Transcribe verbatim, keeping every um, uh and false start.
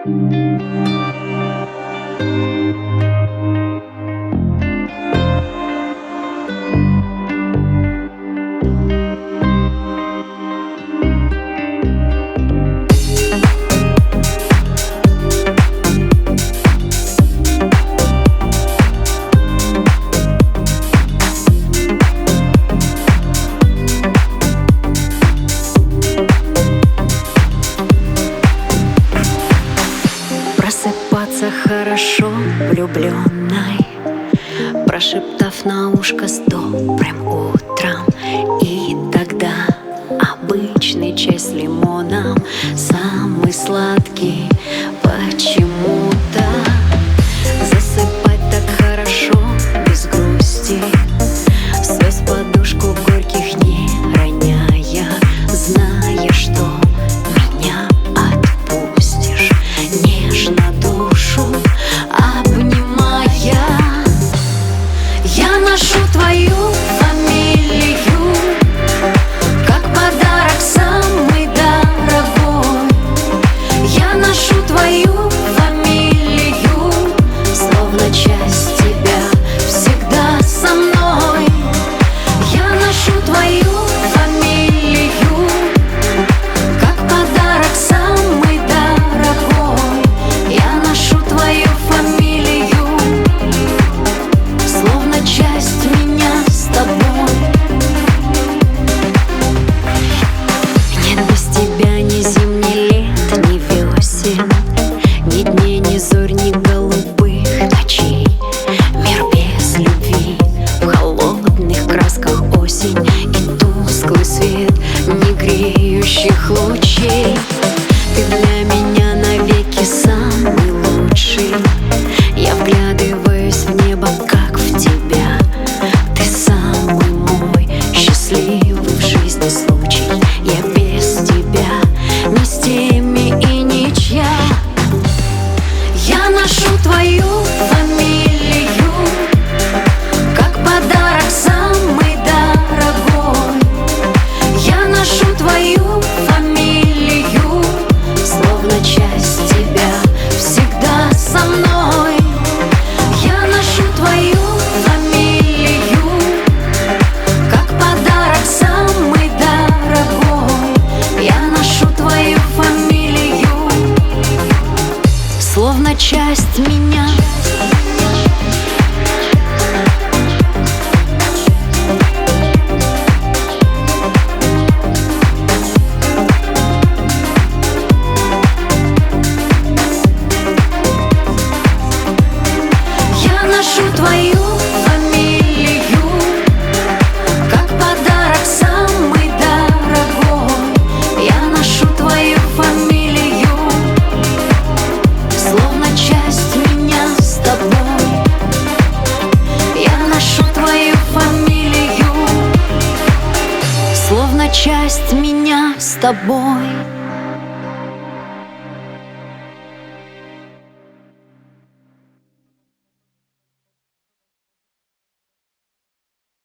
Просыпаться хорошо влюбленной, прошептав на ушко с добрым утром. И тогда обычный чай с лимоном, самый сладкий почему-то. Засыпать так хорошо, без грусти, связь подушку горьких не роняя, зная, что меня отпустишь, нежно душу обнимая. Я ношу твою фамилию, как подарок самый дорогой. Я ношу твою фамилию, словно часть тебя всегда со мной. Я ношу твою фамилию, как подарок самый дорогой. Я ношу твою фамилию, словно часть меня с тобой. Нет без тебя ни зим, ни лет, ни весен, ни дней, ни зорь, ни голубых ночей. Мир без любви, в холодных красках осень и тусклый свет не греющих лучей. Ты для меня навеки самый лучший. Я вглядываюсь в небо, как в тебя. Ты самый мой счастливый в жизни случай. Я без тебя ни с теми и ничья. Я ношу твою фамилию, как подарок самый дорогой. Я ношу твою фамилию, словно часть тебя всегда со мной. Я ношу твою фамилию, как подарок самый дорогой. Я ношу твою фамилию, словно часть меня. Я ношу твою фамилию, как подарок самый дорогой. Я ношу твою фамилию, словно часть меня с тобой. Я ношу твою фамилию, словно часть меня с тобой.